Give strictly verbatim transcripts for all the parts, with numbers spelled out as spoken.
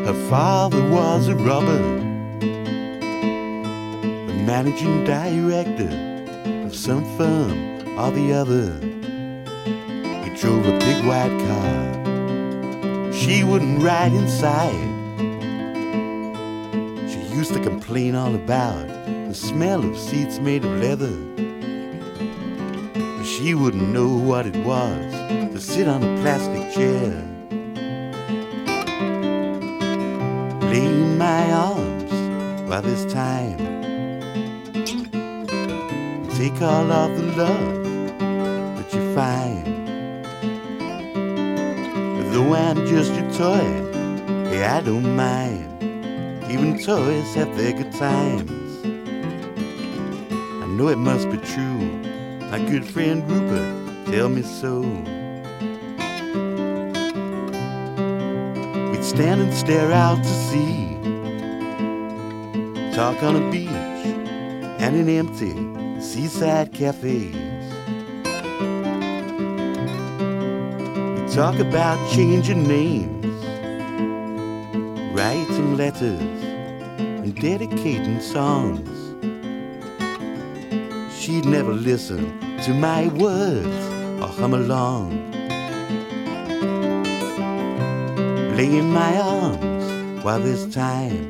Her father was a robber, the managing director of some firm or the other. He drove a big white car, she wouldn't ride inside. She used to complain all about the smell of seats made of leather, but she wouldn't know what it was to sit on a plastic chair. Lay in my arms while there's time, take all of the love that you find. Though I'm just your toy, hey, I don't mind. Even toys have their good times. I know it must be true, my good friend Rupert tell me so. We'd stand and stare out to sea, talk on a beach and in empty seaside cafes. We'd talk about changing names, writing letters and dedicating songs. She'd never listen to my words or hum along. Lay in my arms while there's time,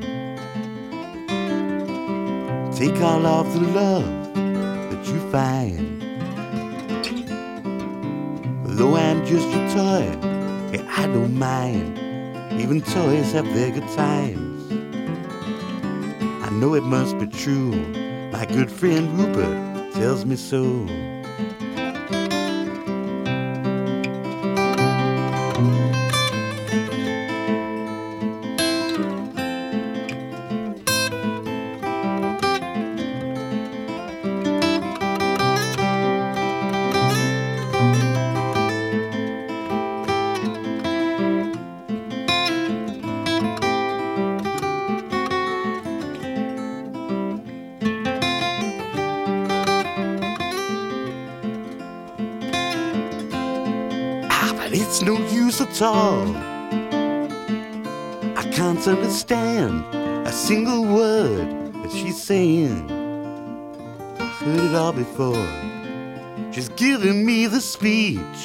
take all of the love that you find. Though I'm just your toy, hey, I don't mind. Even toys have their good times. I know it must be true, my good friend Rupert tells me so. But it's no use at all, I can't understand a single word that she's saying. I heard it all before. She's giving me the speech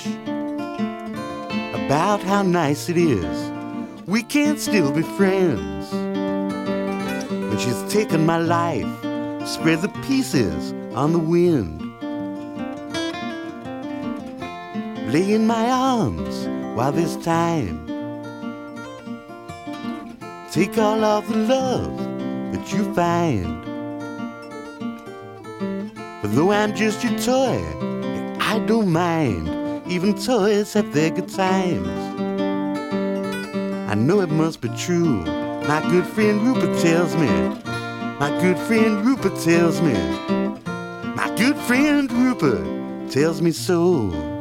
about how nice it is we can't still be friends. When she's taken my life, spread the pieces on the wind. Lay in my arms while there's time, take all of the love that you find. For though I'm just your toy, I don't mind. Even toys have their good times. I know it must be true, my good friend Rupert tells me. My good friend Rupert tells me. My good friend Rupert tells me so.